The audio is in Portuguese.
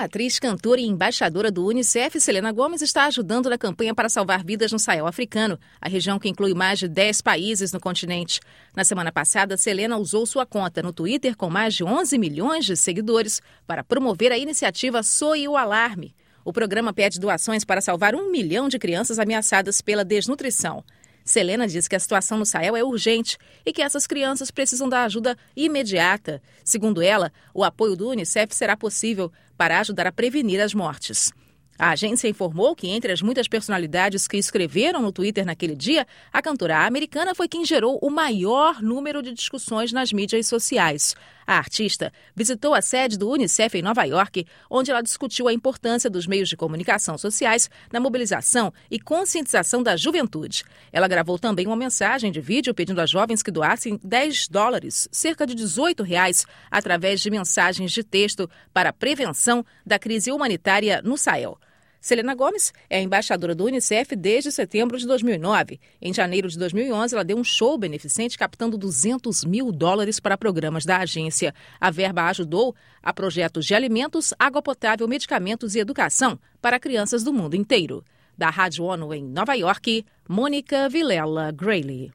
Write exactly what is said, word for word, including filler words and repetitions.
A atriz, cantora e embaixadora do Unicef, Selena Gomez, está ajudando na campanha para salvar vidas no Sahel africano, a região que inclui mais de dez países no continente. Na semana passada, Selena usou sua conta no Twitter com mais de onze milhões de seguidores para promover a iniciativa Soe o Alarme. O programa pede doações para salvar um milhão de crianças ameaçadas pela desnutrição. Selena diz que a situação no Sahel é urgente e que essas crianças precisam da ajuda imediata. Segundo ela, o apoio do Unicef será possível para ajudar a prevenir as mortes. A agência informou que, entre as muitas personalidades que escreveram no Twitter naquele dia, a cantora americana foi quem gerou o maior número de discussões nas mídias sociais. A artista visitou a sede do Unicef em Nova York, onde ela discutiu a importância dos meios de comunicação sociais na mobilização e conscientização da juventude. Ela gravou também uma mensagem de vídeo pedindo a jovens que doassem dez dólares, cerca de dezoito reais, através de mensagens de texto para a prevenção da crise humanitária no Sahel. Selena Gomez é a embaixadora do Unicef desde setembro de dois mil e nove. Em janeiro de dois mil e onze, ela deu um show beneficente captando duzentos mil dólares para programas da agência. A verba ajudou a projetos de alimentos, água potável, medicamentos e educação para crianças do mundo inteiro. Da Rádio ONU em Nova York, Mônica Vilela Grayle.